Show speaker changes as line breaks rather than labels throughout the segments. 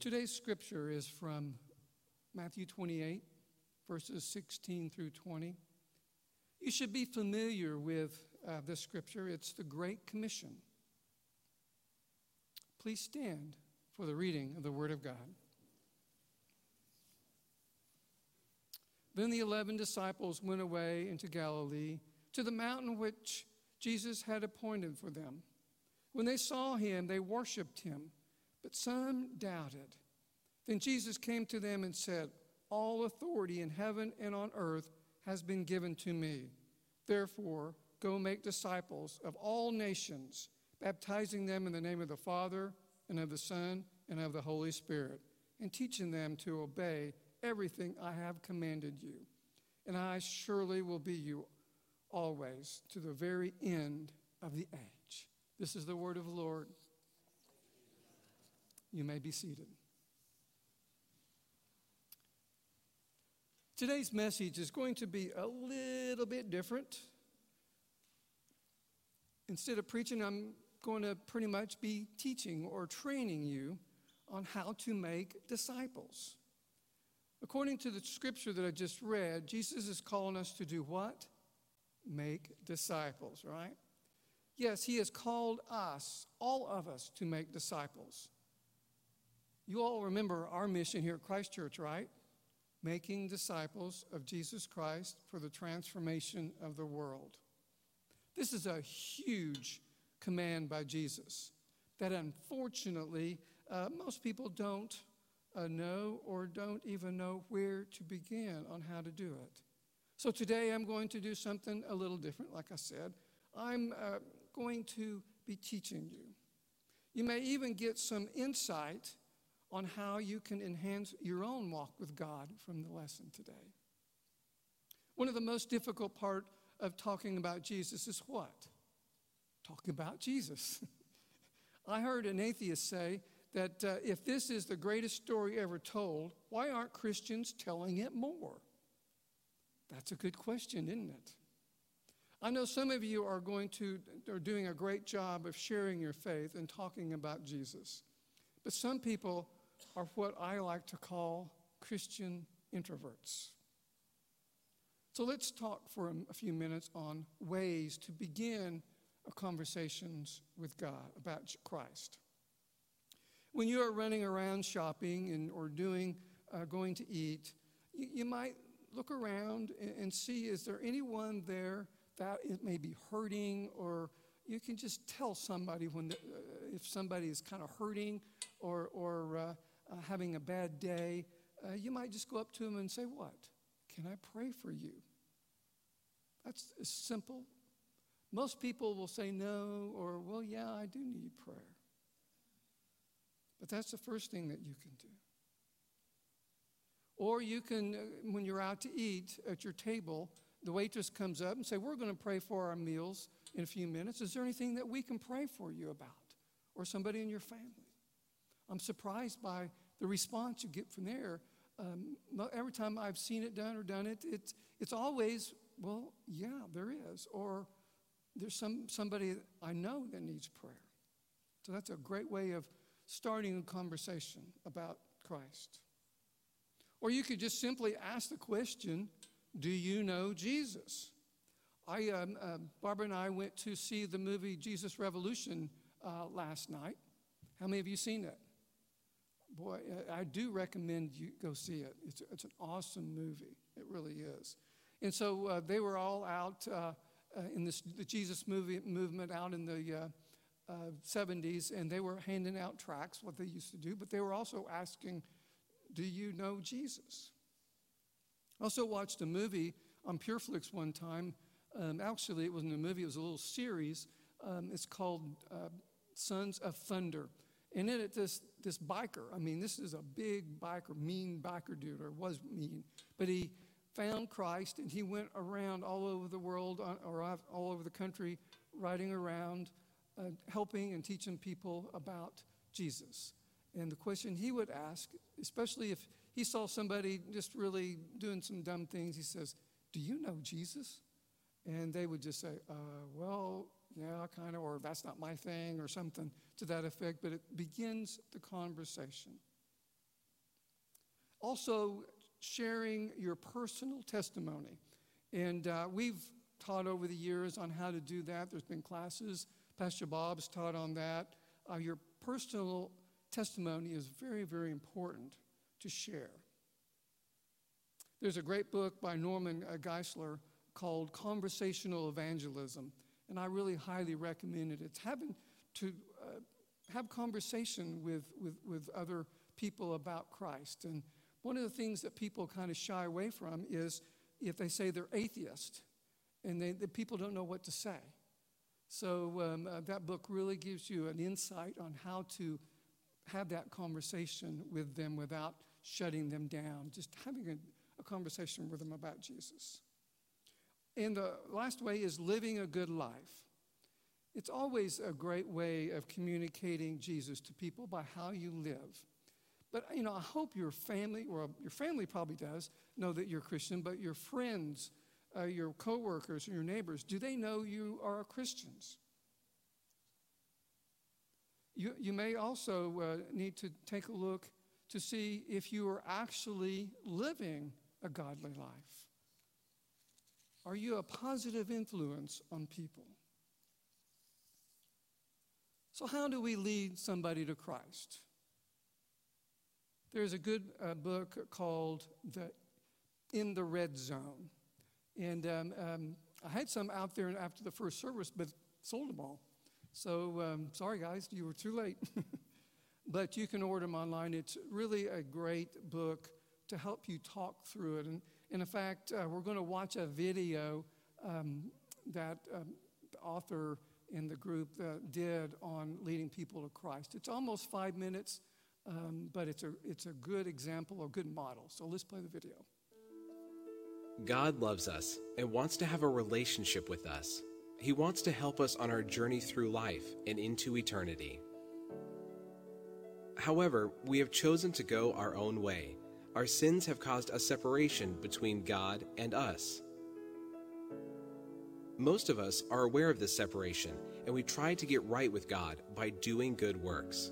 Today's scripture is from Matthew 28, verses 16 through 20. You should be familiar with this scripture. It's the Great Commission. Please stand for the reading of the Word of God. Then the 11 disciples went away into Galilee, to the mountain which Jesus had appointed for them. When they saw him, they worshipped him, but some doubted. Then Jesus came to them and said, "All authority in heaven and on earth has been given to me. Therefore, go make disciples of all nations, baptizing them in the name of the Father and of the Son and of the Holy Spirit, and teaching them to obey everything I have commanded you. And I surely will be you always to the very end of the age." This is the word of the Lord. You may be seated. Today's message is going to be a little bit different. Instead of preaching, I'm going to pretty much be teaching or training you on how to make disciples. According to the scripture that I just read, Jesus is calling us to do what? Make disciples, right? Yes, he has called us, all of us, to make disciples. You all remember our mission here at Christ Church, right? Making disciples of Jesus Christ for the transformation of the world. This is a huge command by Jesus that unfortunately most people don't know or don't even know where to begin on how to do it. So today I'm going to do something a little different, like I said. I'm going to be teaching you. You may even get some insight on how you can enhance your own walk with God from the lesson today. One of the most difficult part of talking about Jesus is what? Talking about Jesus. I heard an atheist say that if this is the greatest story ever told, why aren't Christians telling it more? That's a good question, isn't it? I know some of you are doing a great job of sharing your faith and talking about Jesus. But some people are what I like to call Christian introverts. So let's talk for a few minutes on ways to begin conversations with God about Christ. When you are running around shopping or going to eat, you might look around and see, is there anyone there that it may be hurting, or you can just tell somebody if somebody is kind of hurting or having a bad day. You might just go up to them and say, "What? Can I pray for you?" That's simple. Most people will say no, or, "Well, yeah, I do need prayer." But that's the first thing that you can do. Or you can, when you're out to eat at your table, the waitress comes up and say, "We're going to pray for our meals in a few minutes. Is there anything that we can pray for you about?" Or somebody in your family. I'm surprised by the response you get from there. Every time I've seen it done it's always, "Well, yeah, there is." Or there's somebody I know that needs prayer. So that's a great way of starting a conversation about Christ. Or you could just simply ask the question, do you know Jesus? Barbara and I went to see the movie Jesus Revolution last night. How many of you seen it? Boy, I do recommend you go see it. It's an awesome movie. It really is. And so they were all out in the Jesus movement out in the 70s, and they were handing out tracts, what they used to do, but they were also asking, do you know Jesus? I also watched a movie on PureFlix one time. Actually, it wasn't a movie, it was a little series. It's called Sons of Thunder. And in it, this biker, this is a big biker, mean biker dude, or was mean, but he found Christ, and he went around all over the world, or all over the country, riding around, helping and teaching people about Jesus. And the question he would ask, especially if he saw somebody just really doing some dumb things, he says, "Do you know Jesus?" And they would just say, "Well, yeah, kind of," or "That's not my thing," or something to that effect. But it begins the conversation. Also, sharing your personal testimony. And we've taught over the years on how to do that. There's been classes. Pastor Bob's taught on that. Your personal testimony is very, very important to share. There's a great book by Norman Geisler called Conversational Evangelism, and I really highly recommend it. It's having to have conversation with other people about Christ. And one of the things that people kind of shy away from is if they say they're atheist, and the people don't know what to say. So that book really gives you an insight on how to have that conversation with them without shutting them down, just having a conversation with them about Jesus. And the last way is living a good life. It's always a great way of communicating Jesus to people by how you live. But, I hope your family, or your family probably does, know that you're Christian, but your friends, your coworkers, and your neighbors, do they know you are Christians? You may also need to take a look to see if you are actually living a godly life. Are you a positive influence on people? So how do we lead somebody to Christ? There's a good book called In the Red Zone. And I had some out there after the first service, but sold them all. So sorry, guys, you were too late. But you can order them online. It's really a great book to help you talk through it. And in fact, we're going to watch a video that the author in the group did on leading people to Christ. It's almost 5 minutes, but it's a good example, a good model. So let's play the video.
God loves us and wants to have a relationship with us. He wants to help us on our journey through life and into eternity. However, we have chosen to go our own way. Our sins have caused a separation between God and us. Most of us are aware of this separation, and we try to get right with God by doing good works.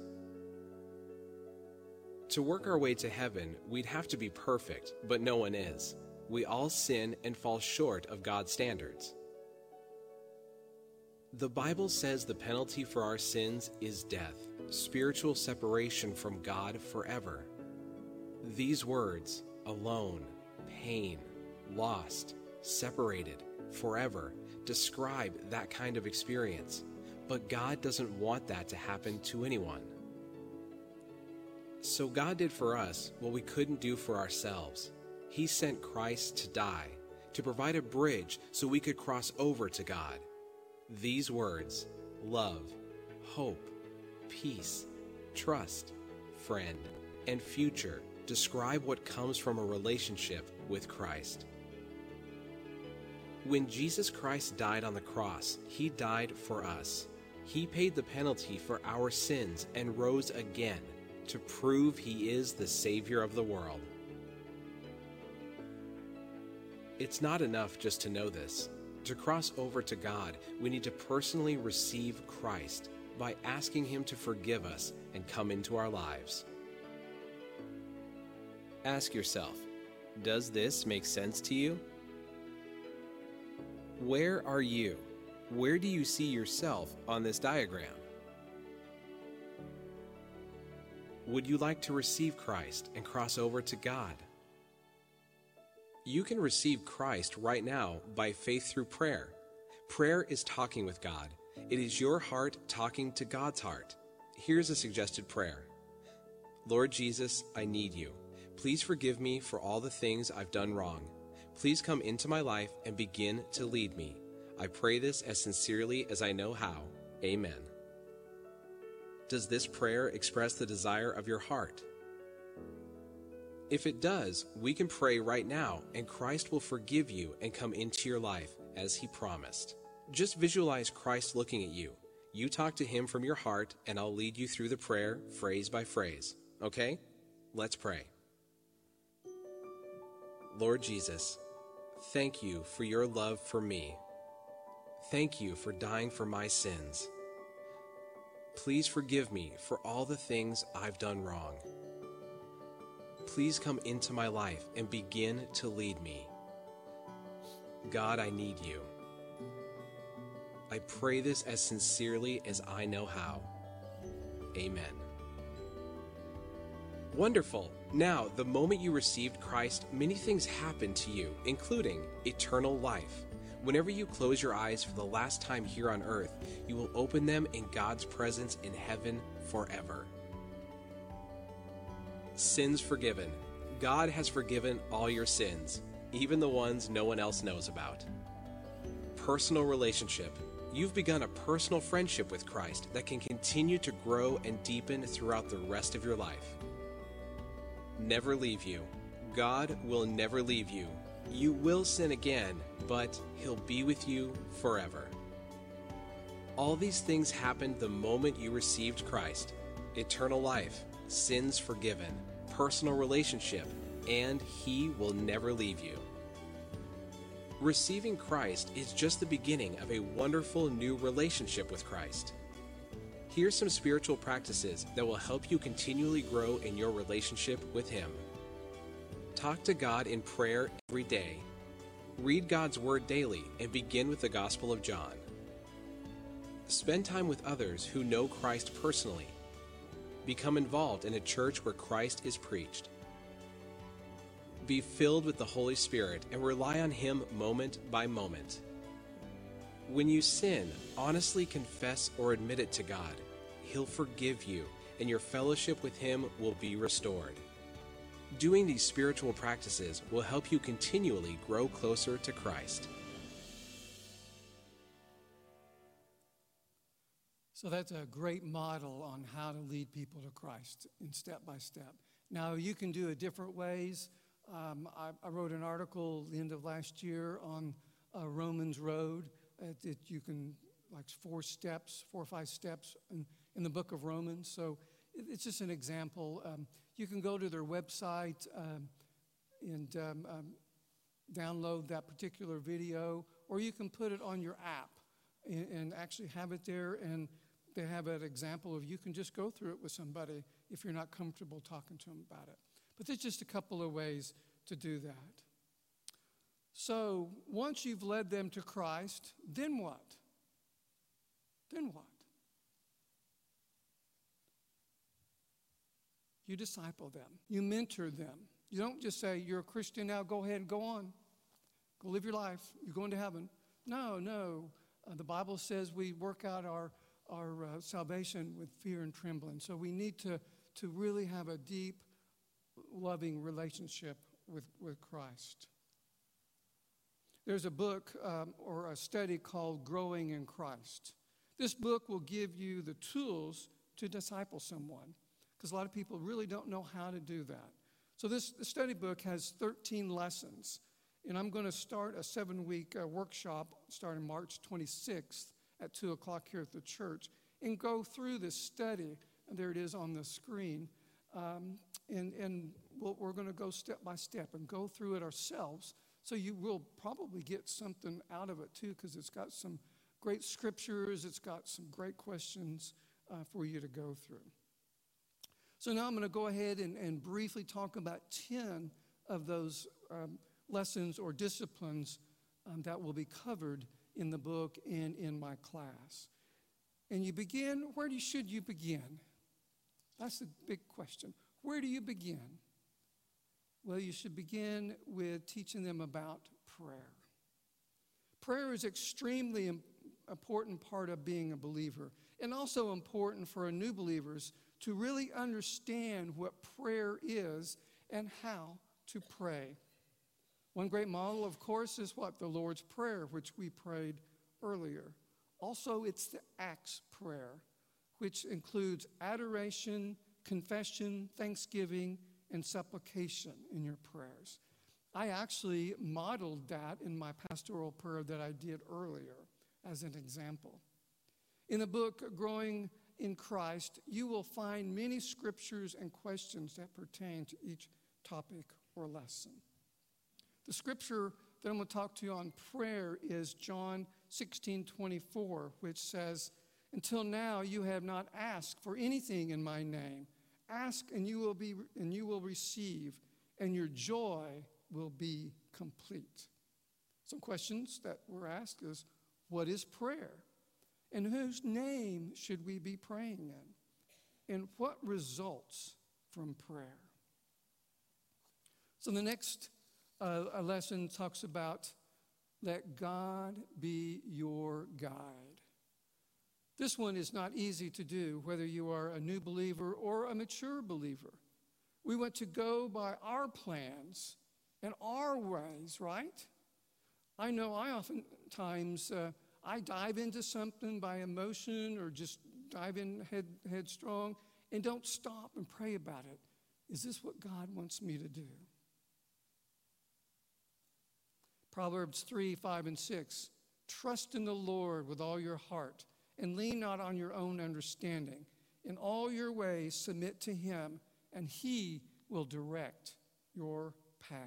To work our way to heaven, we'd have to be perfect, but no one is. We all sin and fall short of God's standards. The Bible says the penalty for our sins is death, spiritual separation from God forever. These words, alone, pain, lost, separated, forever, describe that kind of experience, but God doesn't want that to happen to anyone. So God did for us what we couldn't do for ourselves. He sent Christ to die, to provide a bridge so we could cross over to God. These words, love, hope, peace, trust, friend, and future, describe what comes from a relationship with Christ. When Jesus Christ died on the cross, He died for us. He paid the penalty for our sins and rose again to prove He is the Savior of the world. It's not enough just to know this. To cross over to God, we need to personally receive Christ by asking Him to forgive us and come into our lives. Ask yourself, does this make sense to you? Where are you? Where do you see yourself on this diagram? Would you like to receive Christ and cross over to God? You can receive Christ right now by faith through prayer. Prayer is talking with God. It is your heart talking to God's heart. Here's a suggested prayer. Lord Jesus, I need you. Please forgive me for all the things I've done wrong. Please come into my life and begin to lead me. I pray this as sincerely as I know how. Amen. Does this prayer express the desire of your heart? If it does, we can pray right now, and Christ will forgive you and come into your life as He promised. Just visualize Christ looking at you. You talk to Him from your heart, and I'll lead you through the prayer phrase by phrase. Okay? Let's pray. Lord Jesus, thank you for your love for me. Thank you for dying for my sins. Please forgive me for all the things I've done wrong. Please come into my life and begin to lead me. God, I need you. I pray this as sincerely as I know how. Amen. Wonderful. Now, the moment you received Christ, many things happened to you, including eternal life. Whenever you close your eyes for the last time here on earth, you will open them in God's presence in heaven forever. Sins forgiven. God has forgiven all your sins, even the ones no one else knows about. Personal relationship. You've begun a personal friendship with Christ that can continue to grow and deepen throughout the rest of your life. Never leave you. God will never leave you. You will sin again, but He'll be with you forever. All these things happened the moment you received Christ. Eternal life, sins forgiven, personal relationship, and He will never leave you. Receiving Christ is just the beginning of a wonderful new relationship with Christ. Here's some spiritual practices that will help you continually grow in your relationship with Him. Talk to God in prayer every day. Read God's Word daily and begin with the Gospel of John. Spend time with others who know Christ personally. Become involved in a church where Christ is preached. Be filled with the Holy Spirit and rely on Him moment by moment. When you sin, honestly confess or admit it to God. He'll forgive you, and your fellowship with Him will be restored. Doing these spiritual practices will help you continually grow closer to Christ.
So that's a great model on how to lead people to Christ in step by step. Now, you can do it different ways. I wrote an article at the end of last year on Romans Road that you can, like 4 or 5 steps in the book of Romans. So it's just an example. You can go to their website and download that particular video, or you can put it on your app and actually have it there, and they have an example of you can just go through it with somebody if you're not comfortable talking to them about it. But there's just a couple of ways to do that. So once you've led them to Christ, then what? Then what? You disciple them. You mentor them. You don't just say, you're a Christian now, go ahead and go on. Go live your life. You're going to heaven. No. The Bible says we work out our salvation with fear and trembling. So we need to really have a deep, loving relationship with Christ. There's a book or a study called Growing in Christ. This book will give you the tools to disciple someone, because a lot of people really don't know how to do that. So this study book has 13 lessons, and I'm going to start a 7-week workshop starting March 26th at 2 o'clock here at the church and go through this study. And there it is on the screen. And we're going to go step by step and go through it ourselves. So you will probably get something out of it too, because it's got some great scriptures. It's got some great questions for you to go through. So now I'm going to go ahead and briefly talk about 10 of those lessons or disciplines that will be covered in the book and in my class. And you begin, should you begin? That's the big question. Where do you begin? Well, you should begin with teaching them about prayer. Prayer is extremely important part of being a believer, and also important for new believers to really understand what prayer is and how to pray. One great model, of course, is what? The Lord's Prayer, which we prayed earlier. Also, it's the Acts prayer, which includes adoration, confession, thanksgiving, and supplication in your prayers. I actually modeled that in my pastoral prayer that I did earlier as an example. In the book, Growing in Christ, you will find many scriptures and questions that pertain to each topic or lesson. The scripture that I'm going to talk to you on prayer is John 16:24, which says, "Until now you have not asked for anything in my name. Ask and you will receive, and your joy will be complete. Some questions that were asked is, what is prayer? In whose name should we be praying in? And what results from prayer? So the next lesson talks about let God be your guide. This one is not easy to do, whether you are a new believer or a mature believer. We want to go by our plans and our ways, right? I know I oftentimes, I dive into something by emotion or just dive in headstrong and don't stop and pray about it. Is this what God wants me to do? Proverbs 3, 5, and 6. Trust in the Lord with all your heart and lean not on your own understanding. In all your ways submit to him, and he will direct your path.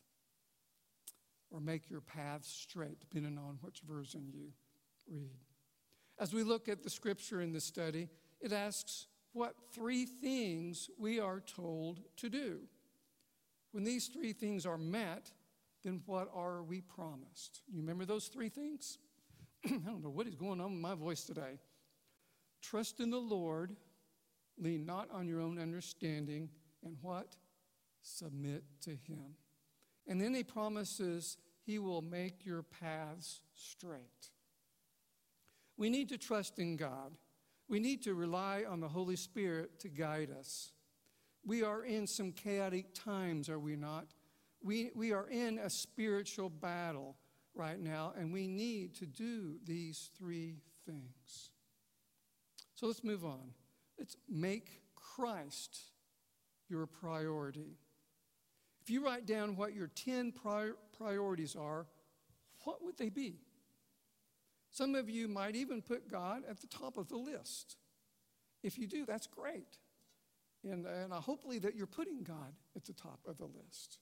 Or make your path straight, depending on which version you read. As we look at the scripture in this study, it asks what 3 things we are told to do. When these 3 things are met, then what are we promised? You remember those 3 things? I don't know what is going on with my voice today. Trust in the Lord, lean not on your own understanding, and what? Submit to him. And then he promises he will make your paths straight. We need to trust in God. We need to rely on the Holy Spirit to guide us. We are in some chaotic times, are we not? We are in a spiritual battle right now, and we need to do these 3 things. So let's move on. Let's make Christ your priority. If you write down what your 10 priorities are, what would they be? Some of you might even put God at the top of the list. If you do, that's great. And hopefully that you're putting God at the top of the list.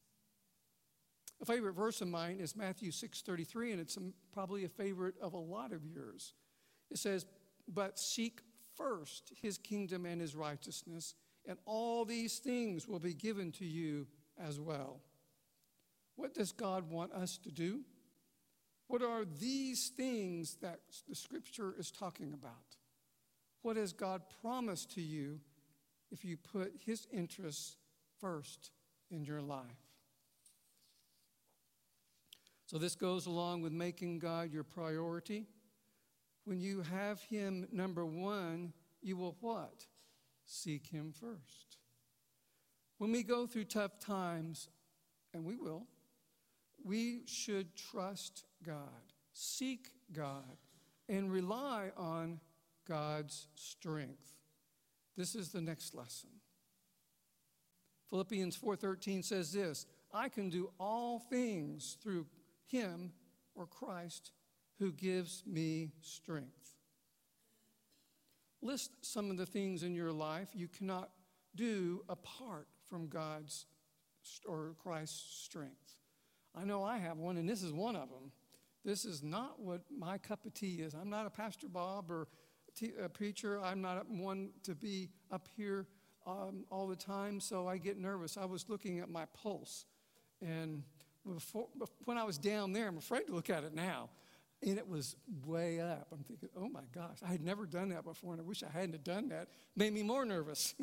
A favorite verse of mine is Matthew 6:33, and it's probably a favorite of a lot of yours. It says, but seek first his kingdom and his righteousness, and all these things will be given to you as well. What does God want us to do? What are these things that the scripture is talking about? What has God promised to you if you put his interests first in your life? So this goes along with making God your priority. When you have him number 1, you will what? Seek him first. When we go through tough times, and we will, we should trust God, seek God, and rely on God's strength. This is the next lesson. Philippians 4:13 says this, I can do all things through him or Christ who gives me strength. List some of the things in your life you cannot do apart from God's or Christ's strength. I know I have one, and this is one of them. This is not what my cup of tea is. I'm not a Pastor Bob or a preacher. I'm not one to be up here all the time, so I get nervous. I was looking at my pulse, and when I was down there, I'm afraid to look at it now, and it was way up. I'm thinking, oh my gosh, I had never done that before, and I wish I hadn't have done that. Made me more nervous.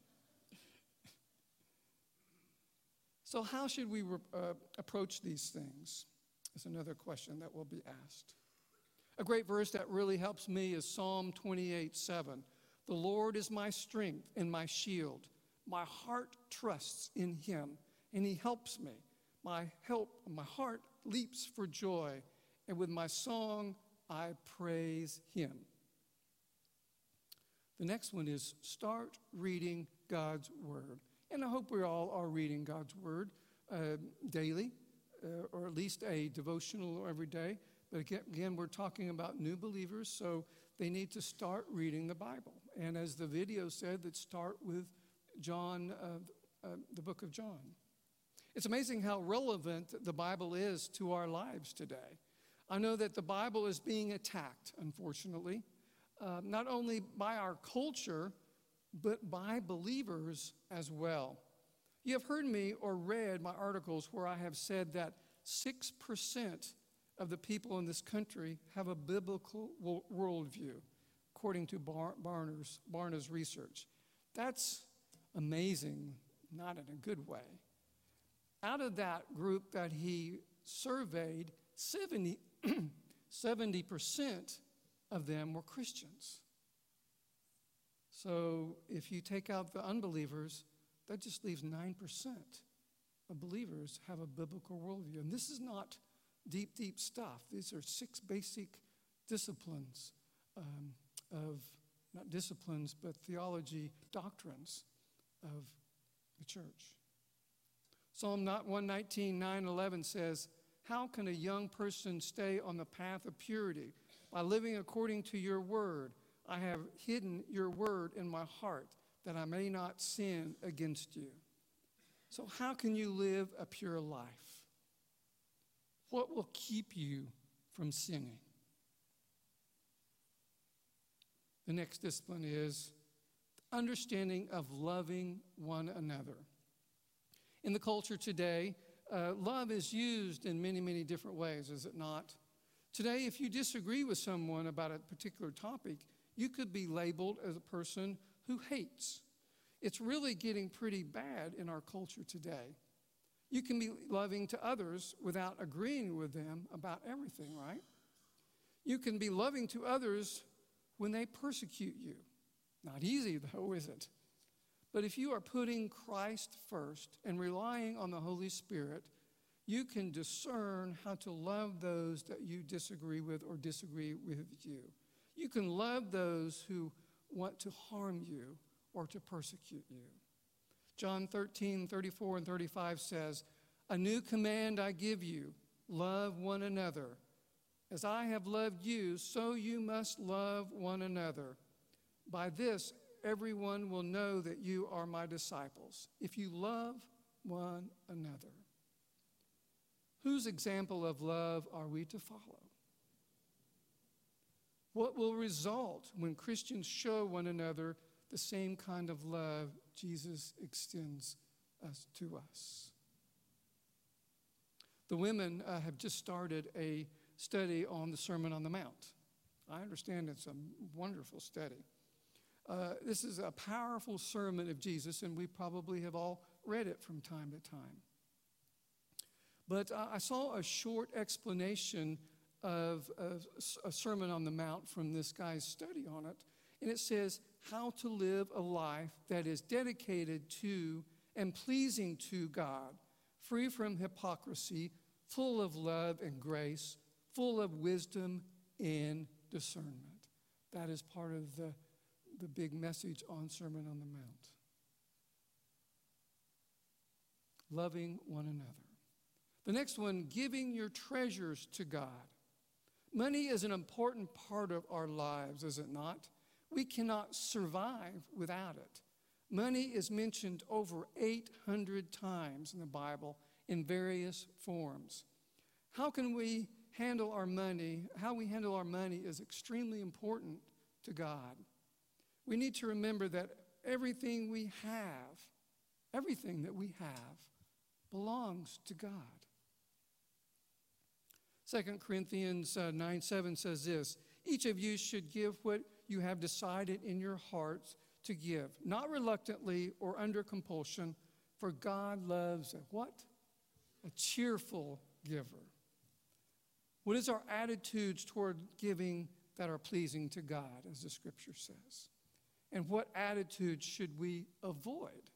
So how should we approach these things? Is another question that will be asked. A great verse that really helps me is Psalm 28:7. The Lord is my strength and my shield. My heart trusts in him, and he helps me. My heart leaps for joy, and with my song I praise him. The next one is start reading God's word. And I hope we all are reading God's word daily, or at least a devotional every day. But again, we're talking about new believers, so they need to start reading the Bible. And as the video said, let's start with John, the book of John. It's amazing how relevant the Bible is to our lives today. I know that the Bible is being attacked, unfortunately, not only by our culture, but by believers as well. You have heard me or read my articles where I have said that 6% of the people in this country have a biblical worldview, according to Barna's research. That's amazing, not in a good way. Out of that group that he surveyed, 70% of them were Christians. So if you take out the unbelievers, that just leaves 9% of believers have a biblical worldview. And this is not deep stuff. These are 6 basic disciplines of, not disciplines, but theology doctrines of the church. Psalm 119, 9-11 says, "How can a young person stay on the path of purity? By living according to your word. I have hidden your word in my heart, that I may not sin against you." So how can you live a pure life? What will keep you from sinning? The next discipline is understanding of loving one another. In the culture today, love is used in many different ways, is it not? Today, if you disagree with someone about a particular topic, you could be labeled as a person who hates. It's really getting pretty bad in our culture today. You can be loving to others without agreeing with them about everything, right? You can be loving to others when they persecute you. Not easy, though, is it? But if you are putting Christ first and relying on the Holy Spirit, you can discern how to love those that you disagree with or disagree with you. You can love those who want to harm you or to persecute you. John 13, 34 and 35 says, "A new command I give you, love one another. As I have loved you, so you must love one another. By this, everyone will know that you are my disciples, if you love one another." Whose example of love are we to follow? What will result when Christians show one another the same kind of love Jesus extends to us? The women have just started a study on the Sermon on the Mount. I understand it's a wonderful study. This is a powerful sermon of Jesus, and we probably have all read it from time to time. But I saw a short explanation of a Sermon on the Mount from this guy's study on it, and it says how to live a life that is dedicated to and pleasing to God, free from hypocrisy, full of love and grace, full of wisdom and discernment. That is part of the big message on Sermon on the Mount. Loving one another. The next one, giving your treasures to God. Money is an important part of our lives, is it not? We cannot survive without it. Money is mentioned over 800 times in the Bible in various forms. How we handle our money is extremely important to God. We need to remember that everything that we have belongs to God. 2 Corinthians 9:7 says this, "Each of you should give what you have decided in your hearts to give, not reluctantly or under compulsion, for God loves a what? A cheerful giver." What is our attitudes toward giving that are pleasing to God, as the scripture says? And what attitudes should we avoid?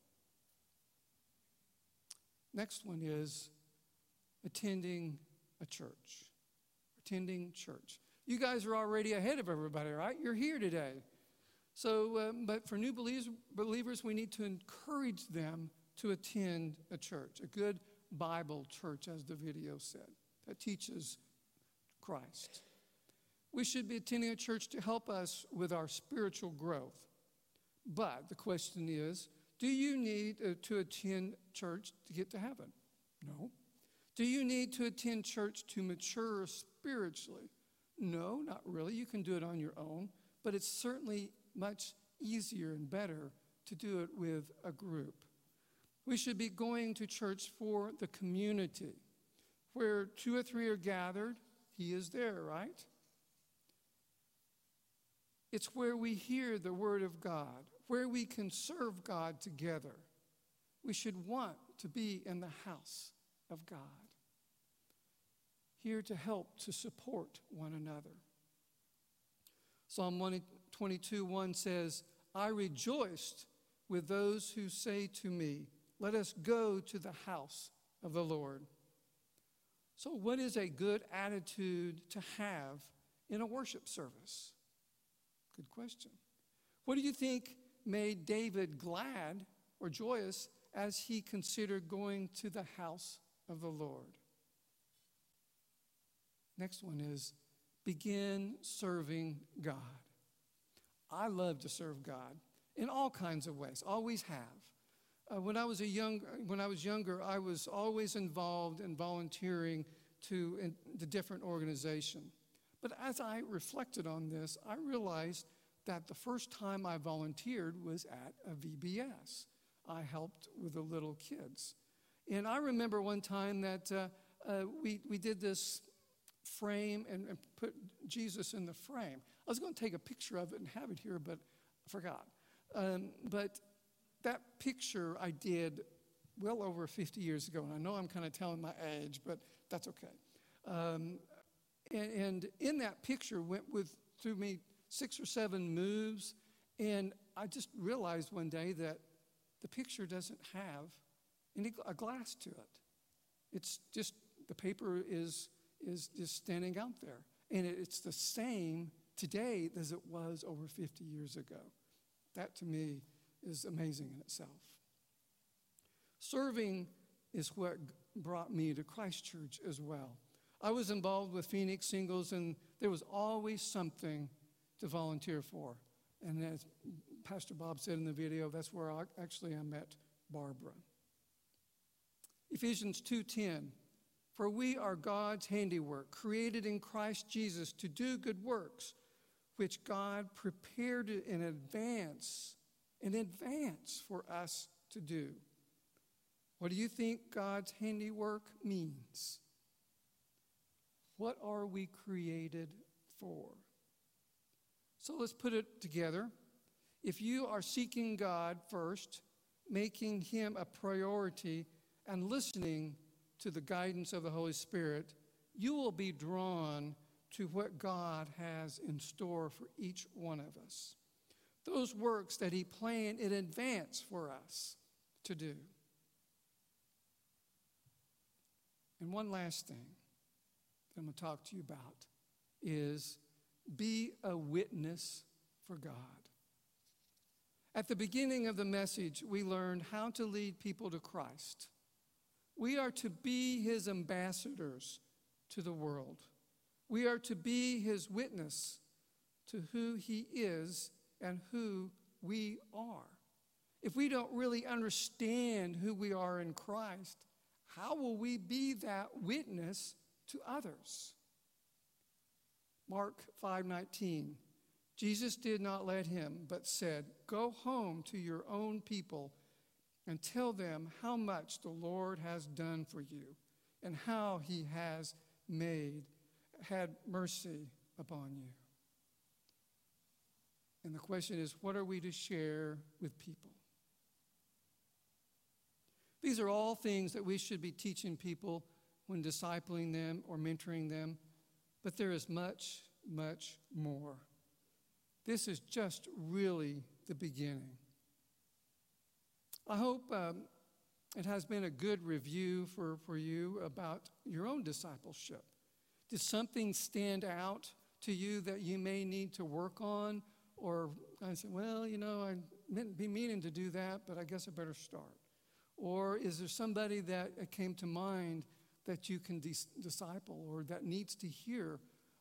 Next one is attending a church. Attending church. You guys are already ahead of everybody, right? You're here today. So, but for new believers, we need to encourage them to attend a church, a good Bible church, as the video said, that teaches Christ. We should be attending a church to help us with our spiritual growth. But the question is, do you need to attend church to get to heaven? No. Do you need to attend church to mature spiritually? No, not really. You can do it on your own, but it's certainly much easier and better to do it with a group. We should be going to church for the community. Where 2 or 3 are gathered, he is there, right? It's where we hear the word of God, where we can serve God together. We should want to be in the house of God, here to help, to support one another. Psalm 122:1 says, I rejoiced with those who say to me, let us go to the house of the Lord. So what is a good attitude to have in a worship service? Good question. What do you think made David glad or joyous as he considered going to the house of the Lord? Next one is begin serving God. I love to serve God in all kinds of ways, always have. When I was younger, I was always involved in volunteering to the different organization. But as I reflected on this, I realized that the first time I volunteered was at a VBS. I helped with the little kids. And I remember one time that we did this frame and put Jesus in the frame. I was going to take a picture of it and have it here, but I forgot. But that picture I did well over 50 years ago, and I know I'm kind of telling my age, but that's okay. And in that picture went through me 6 or 7 moves, and I just realized one day that the picture doesn't have a glass to it. It's just, the paper is just standing out there. And it's the same today as it was over 50 years ago. That to me is amazing in itself. Serving is what brought me to Christ Church as well. I was involved with Phoenix Singles, and there was always something to volunteer for. And as Pastor Bob said in the video, that's where I met Barbara. Ephesians 2:10, for we are God's handiwork, created in Christ Jesus to do good works, which God prepared in advance for us to do. What do you think God's handiwork means? What are we created for? So let's put it together. If you are seeking God first, making him a priority, and listening to the guidance of the Holy Spirit, you will be drawn to what God has in store for each one of us. Those works that he planned in advance for us to do. And one last thing that I'm going to talk to you about is be a witness for God. At the beginning of the message, we learned how to lead people to Christ. We are to be his ambassadors to the world. We are to be his witness to who he is and who we are. If we don't really understand who we are in Christ, how will we be that witness to others? Mark 5:19, Jesus did not let him, but said, go home to your own people and tell them how much the Lord has done for you and how he has had mercy upon you. And the question is, what are we to share with people? These are all things that we should be teaching people when discipling them or mentoring them, but there is much, much more. This is just really the beginning. I hope it has been a good review for you about your own discipleship. Did something stand out to you that you may need to work on? Or I said, well, I didn't be meaning to do that, but I guess I better start. Or is there somebody that came to mind that you can disciple or that needs to hear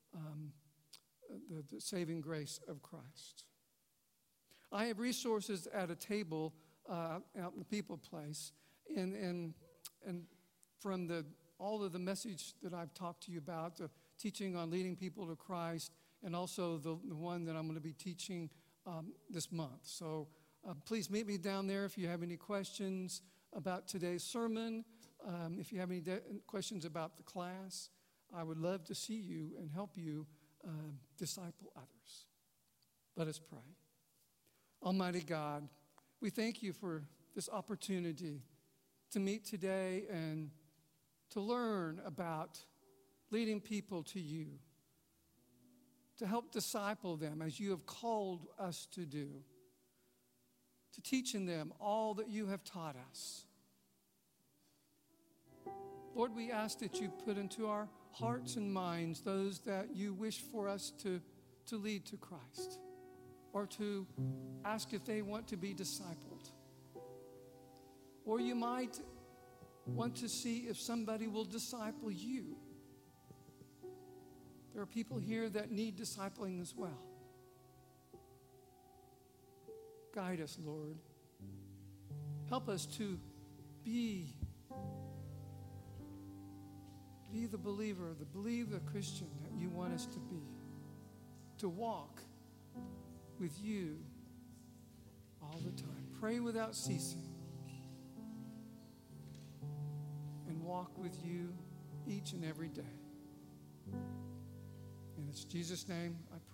the saving grace of Christ? I have resources at a table out in the people place, and from all of the message that I've talked to you about, the teaching on leading people to Christ, and also the one that I'm going to be teaching this month. So Please meet me down there if you have any questions about today's sermon. If you have any questions about the class, I would love to see you and help you disciple others. Let us pray. Almighty God, we thank you for this opportunity to meet today and to learn about leading people to you, to help disciple them as you have called us to do, to teaching them all that you have taught us. Lord, we ask that you put into our hearts and minds those that you wish for us to lead to Christ, or to ask if they want to be discipled. Or you might want to see if somebody will disciple you. There are people here that need discipling as well. Guide us, Lord. Help us to be the believer, the Christian that you want us to be, to walk with you all the time. Pray without ceasing and walk with you each and every day. In Jesus' name I pray.